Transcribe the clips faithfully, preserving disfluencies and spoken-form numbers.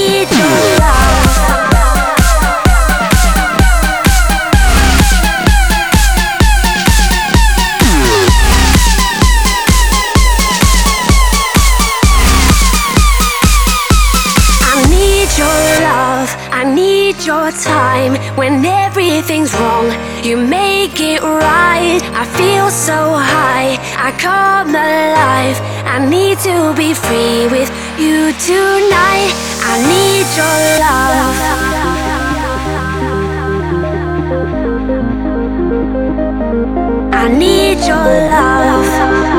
need your love. I need your time when everything's wrong. You make it right. I feel so high. I come alive. I need to be free with you tonight. I need your love. I need your love.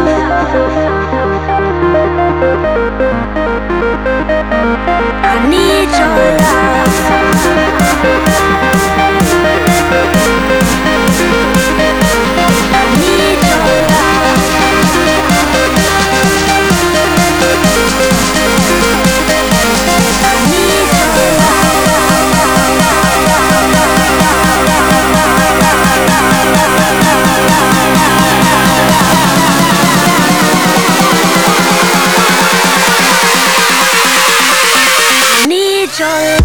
I need your love. I need your love. I need your I need your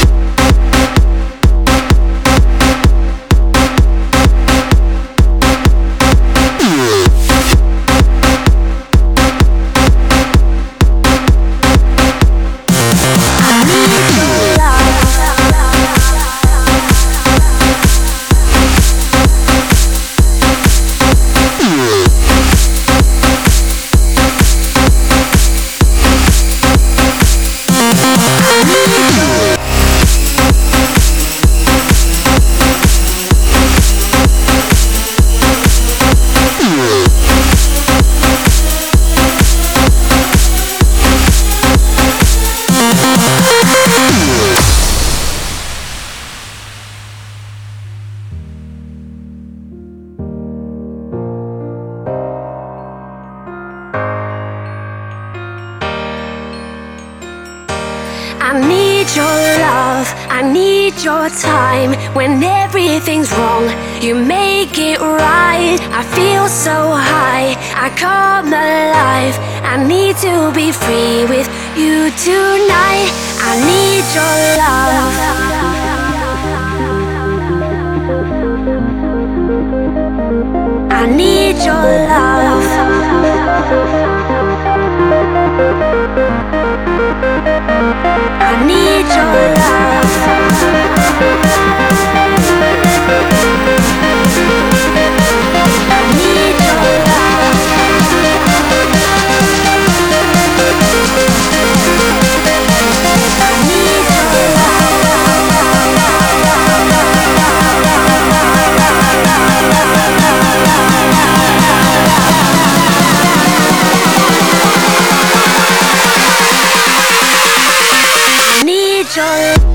I need your love, I need your time when everything's wrong. You make it right. I feel so high. I come alive. I need to be free with you tonight. I need your love. I need your love. I need your love. I need your love. I need your love. I need your